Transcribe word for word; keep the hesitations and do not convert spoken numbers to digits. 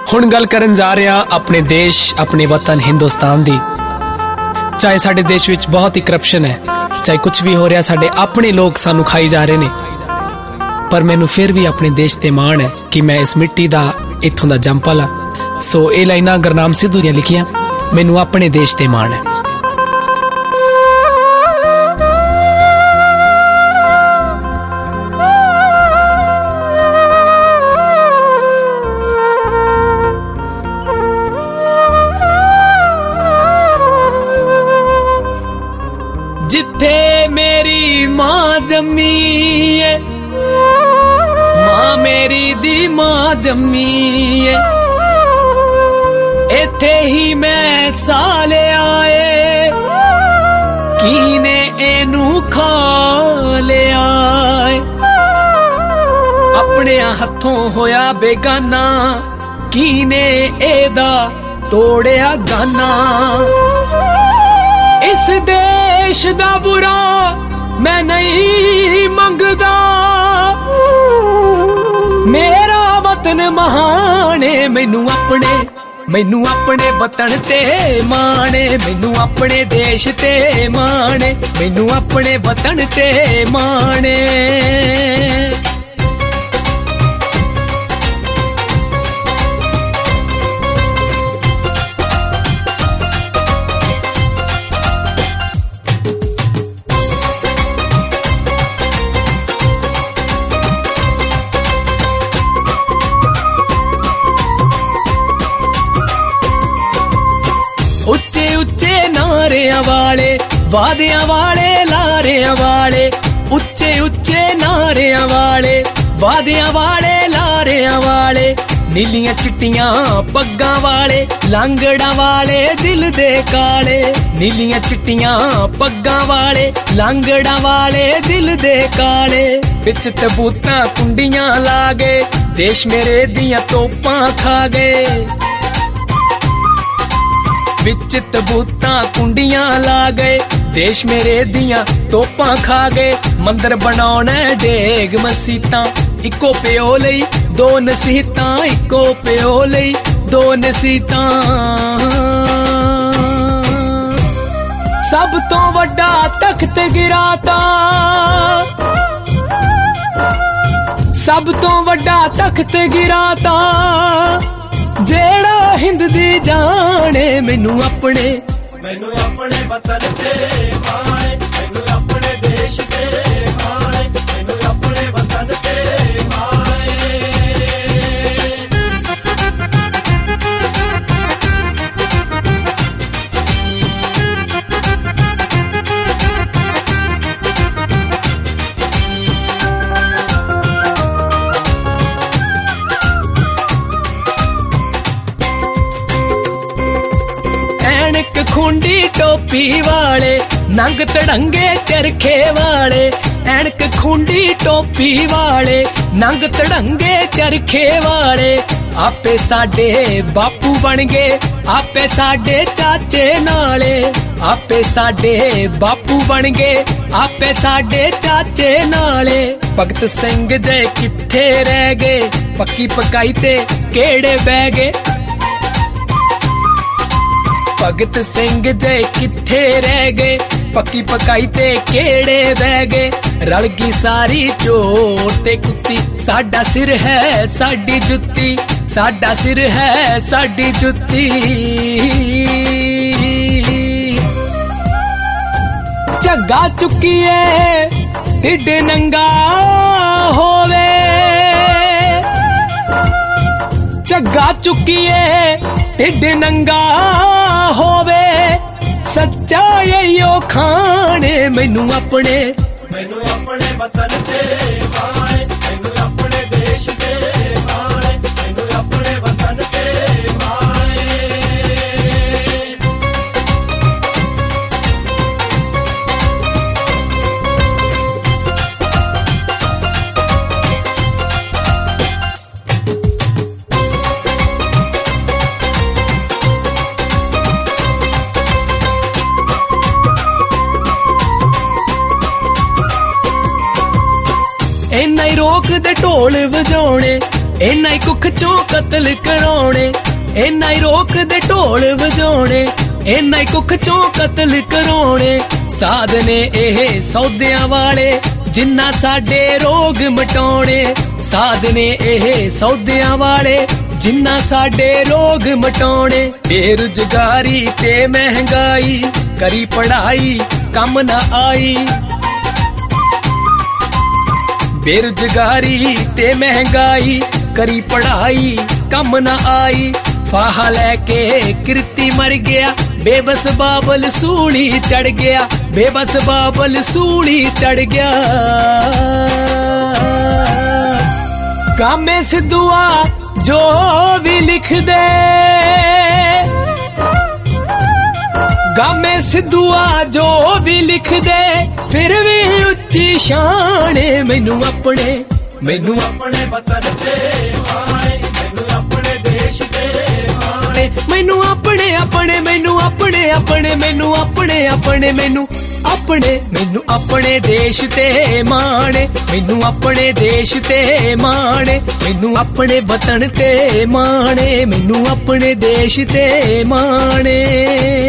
हुण गल करन जा रहा अपने देश अपने वतन हिंदुस्तान दी। चाहे साडे देश विच बहुत ही करप्शन है, चाहे कुछ भी हो रहा, साडे अपने लोग सानू खाई जा रहे ने, पर मैनू फिर भी अपने देश ते माण है कि मैं इस मिट्टी दा इत्थों दा जंपल हाँ। सो ये लाइनां गुरनाम सिद्धू दियां लिखियां, मैनू अपने देश ते माण है। जिथे मेरी मां जम्मी है, मां मेरी दी मां जम्मी है, इथे ही मैं साले आए, कीने एनू खा ले आए। अपने हथों होया बेगाना, कीने एदा तोड़िया गाना। इस देश दा बुरा मैं नहीं मंगदा, मेरा वतन महाने, मैनू अपने मैनू अपने वतन ते माने, मैनू अपने देश ते माने, मैनू अपने वतन ते माने। उच्चे उच्चे नारियां वाले, वादियां वाले, लारियां वाले, उच्चे उच्चे नारियां वाले, वादियां वाले, लारियां वाले, नीलियां चिट्टियां पग्गां वाले, लांगड़ा वाले दिल दे काले, नीलियां चिट्टियां पग्गां वाले, लांगड़ा वाले दिल दे काले। बिच तबूतां कुंडियां ला गए, देश मेरे दियां तोपां खा गए। विच तबूतां कुंडियां ला गए, देश मेरे दियां तोपां खा गए। मंदिर बनाउणा डेग मसीतां, इको प्यो लई दो नसीहतां, इको प्यो लई दो नसीहतां। सब तो वड्डा तख्त गिराता, सब तो वड्डा तख्त गिराता, जेड़ा हिंद दी जाने। मैनू अपने मैनू अपने वतन ते माने, मैनू अपने देश ते माने, मैनू अपने वतन ते खुंडी टोपी वाले, नंग तड़ंगे चरखे वाले, ऐनक खुंडी टोपी वाले, नंग तड़ंगे चरखे वाले। आपे साडे बापू बन गए, आपे साडे चाचे नाले, आपे साडे बापू बन गए, आपे साडे चाचे नाले। भगत सिंह जय किथे रह गए, पक्की पकाई ते केड़े बह गए। भगत सिंह जय किथे रह गए, पक्की पकाई ते केड़े बह गए। रल गई सारी चोट ते कुत्ती, साडा सिर है साडी जुत्ती, साडा सिर है साडी जुत्ती। झग्गा चुकिए ढिड नंगा होवे, झग्गा चुकिए ढिड नंगा होवे, सच्चा यो खाने। मैनू अपने मैनू अपने वतन ते माने, मैनू अपने देश ते माने, मैनू अपने वतन ते इन्ना ही रोक दे ढोल वजाने, इन्ना ही कुख चों कतल कराने, इन्ना ही रोक दे ढोल वजाने, इन्ना ही कुख चों कतल कराने। साध ने एह सौदियां वाले जिन्ना साडे रोग मटाने, साध ने एह सौदियां वाले जिन्ना साडे रोग मटाने। बेरोजगारी ते महंगाई करी पढ़ाई कम ना आई, बेरोजगारी ते महंगाई करी पढ़ाई कम ना आई। फाहा लेके कृति मर गया, बेबस बाबल सूली चढ़ गया, बेबस बाबल सूली चढ़ गया। कामे सिद्धुआ जो भी लिख दे, गामे सिद्धुआ जो भी लिख दे, फिर भी उच्ची शान मैनू अपने, मैनू अपने वतन ते माणे, मैनू अपने देश ते माणे, मैनू अपने अपने मैनू अपने अपने मैनू अपने अपने मैनू अपने मैनू अपने देश ते माणे, मैनू अपने देश ते माणे, मैनू अपने वतन ते माणे, मैनू अपने देश ते माणे।